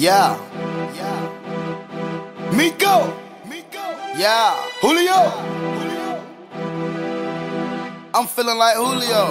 Yeah. Miko. Yeah. Julio. I'm feeling like Julio.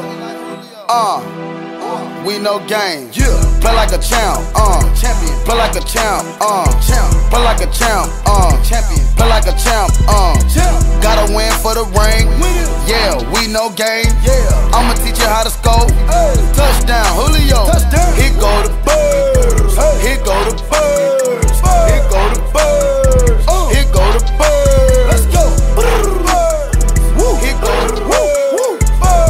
We no game. Yeah. Play like a champ. Champion. Play like a champ. Champ. Play like a champ. Champion. Play like a champ. Gotta win for the ring. Yeah. We no game. Yeah. I'ma teach you how to score. Touchdown, Julio. Touchdown. Here go the birds. Here go the birds. Here go the birds. Here go the birds. Let's go. Here go the birds.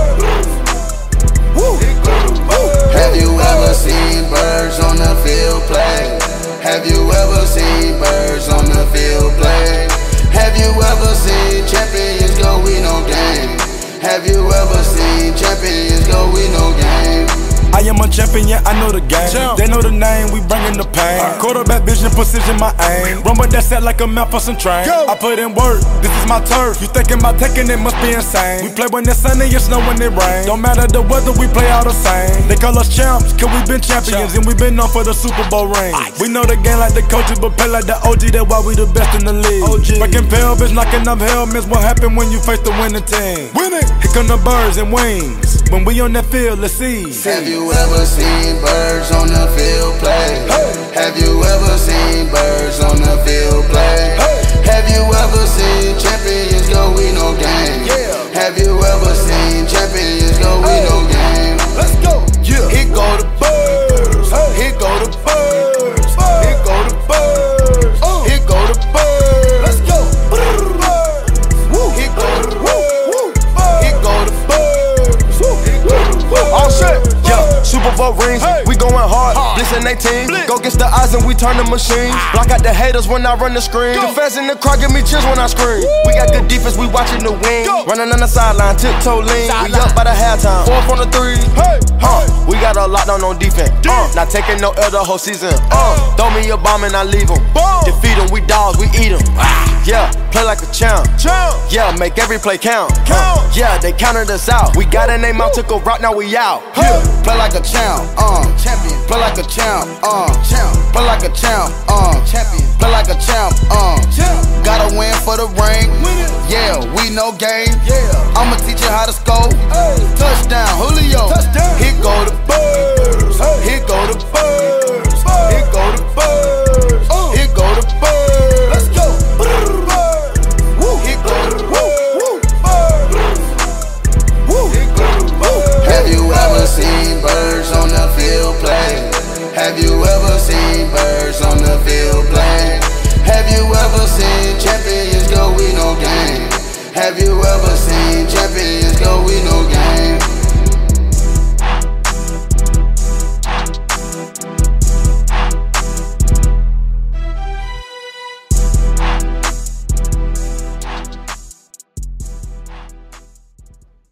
Here go the birds. Have you ever seen birds on the field play? Have you ever seen birds on the field play? Have you ever seen champions go, we no game? Have you ever seen champions go, we no game? I am a champion, yeah, I know the game. They know the name, we bringin' the pain. Quarterback vision, precision, my aim. Run with that set like a map for some train. I put in work, this is my turf. You thinking about taking it, must be insane. We play when it's sunny, it's snow when it rain. Don't matter the weather, we play all the same. They call us champs, cause we been champions. And we been known for the Super Bowl ring. We know the game like the coaches, but play like the OG. That's why we the best in the league. Breaking pelvis, knocking up helmets. What happen when you face the winning team? Winning! Here come the birds and wings. When we on that field, let's see. Have you ever seen birds on the field play? Have you ever seen birds on the field play? Have you ever seen champions go, we no game? Have you ever seen champions go, we no game? Let's go. Here go the birds. Here go the birds. Here go the birds. Here go the birds. Let's go. Here go the birds. Here go the birds. Here go the birds. All set. Super Bowl rings, we going hard, blitzing 18. Go against the odds and we turn the machine. Block out the haters when I run the screen. The fans in the crowd give me chills when I scream. We got good defense, we watching the wing. Running on the sideline, tiptoe lean. We up by the halftime, 4 from the 3. We got a lockdown on defense. Not taking no L the whole season. Throw me a bomb and I leave them. Defeat them, we dogs, we eat them. Yeah, play like a champ. Yeah, make every play count. Yeah, they counted us out. We got a name out, took a route, now we out. Play like a champ, champion. Play like a champ, champ. Play like a champ, champion. Play like a champ, Gotta win for the ring. Yeah, we no game. I'ma teach you how to score. Touchdown, Julio. Here go the birds. Here go the birds. Here go the birds. Here go the birds. Let's go. Here go the birds. Here go the birds. Have you ever seen birds on the field play? Have you ever seen birds on the field play? Have you ever seen champions go, we no game? Have you